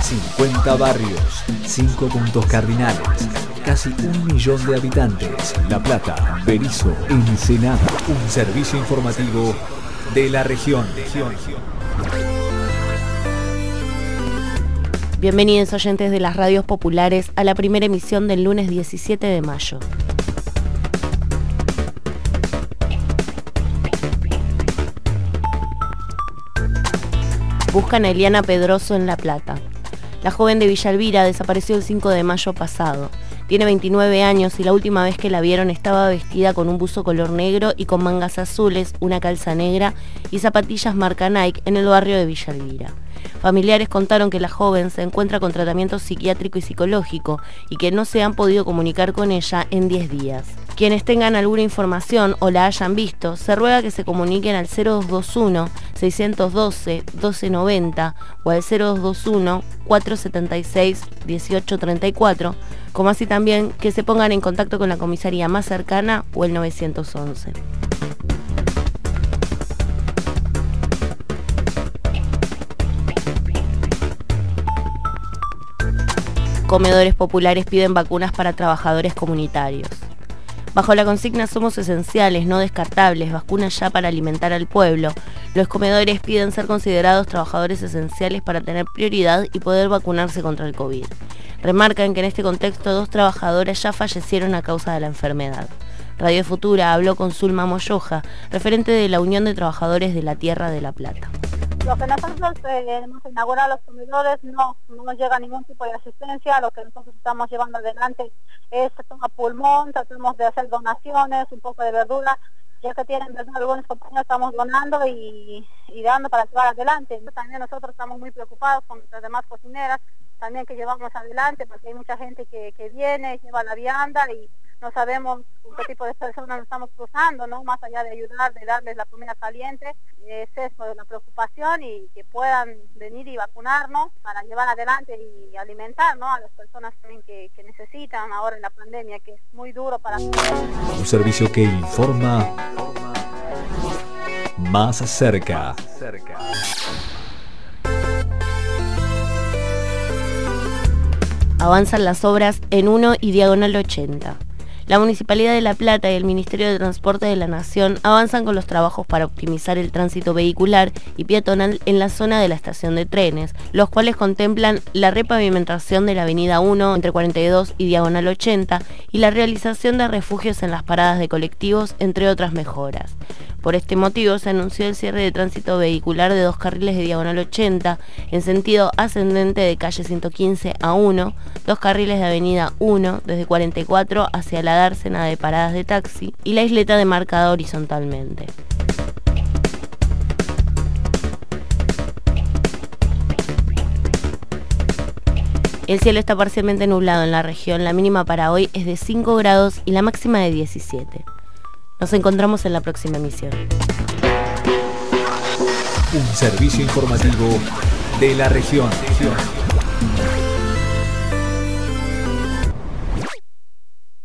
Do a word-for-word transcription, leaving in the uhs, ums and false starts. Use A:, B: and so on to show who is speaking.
A: cincuenta barrios, cinco puntos cardinales, casi un millón de habitantes. La Plata, Berisso, Ensenada. Un servicio informativo de la región.
B: Bienvenidos oyentes de las radios populares a la primera emisión del lunes diecisiete de mayo. Buscan a Eliana Pedroso en La Plata. La joven de Villa Elvira desapareció el cinco de mayo pasado. Tiene veintinueve años y la última vez que la vieron estaba vestida con un buzo color negro y con mangas azules, una calza negra y zapatillas marca Nike en el barrio de Villa Elvira. Familiares contaron que la joven se encuentra con tratamiento psiquiátrico y psicológico y que no se han podido comunicar con ella en diez días. Quienes tengan alguna información o la hayan visto, se ruega que se comuniquen al cero dos dos uno, seis uno dos, uno dos nueve cero o al cero dos dos uno, cuatro siete seis, uno ocho tres cuatro, como así también que se pongan en contacto con la comisaría más cercana o el nueve once. Comedores populares piden vacunas para trabajadores comunitarios. Bajo la consigna Somos esenciales, no descartables, vacunas ya para alimentar al pueblo, los comedores piden ser considerados trabajadores esenciales para tener prioridad y poder vacunarse contra el COVID. Remarcan que en este contexto dos trabajadoras ya fallecieron a causa de la enfermedad. Radio Futura habló con Zulma Moyoja, referente de la Unión de Trabajadores de la Tierra de La Plata.
C: Lo que nosotros eh, hemos inaugurado los comedores no, no nos llega ningún tipo de asistencia. Lo que nosotros estamos llevando adelante es a pulmón, tratamos de hacer donaciones, un poco de verdura, ya que tienen verdad algunos compañeros, estamos donando y, y dando para llevar adelante. También nosotros estamos muy preocupados con las demás cocineras, también que llevamos adelante, porque hay mucha gente que, que viene, lleva la vianda y no sabemos con qué tipo de personas nos estamos cruzando, ¿no? Más allá de ayudar, de darles la comida caliente, es eso, de la preocupación y que puedan venir y vacunarnos para llevar adelante y alimentar, ¿no? A las personas también que, que necesitan ahora en la pandemia, que es muy duro para todos.
A: Un servicio que informa más cerca.
B: Avanzan las obras en uno y Diagonal ochenta. La Municipalidad de La Plata y el Ministerio de Transporte de la Nación avanzan con los trabajos para optimizar el tránsito vehicular y peatonal en la zona de la estación de trenes, los cuales contemplan la repavimentación de la Avenida uno entre cuarenta y dos y Diagonal ochenta y la realización de refugios en las paradas de colectivos, entre otras mejoras. Por este motivo se anunció el cierre de tránsito vehicular de dos carriles de Diagonal ochenta en sentido ascendente de calle ciento quince a uno, dos carriles de Avenida uno desde cuarenta y cuatro hacia la dársena de paradas de taxi y la isleta demarcada horizontalmente. El cielo está parcialmente nublado en la región, la mínima para hoy es de cinco grados y la máxima de diecisiete. Nos encontramos en la próxima emisión.
A: Un servicio informativo de la región.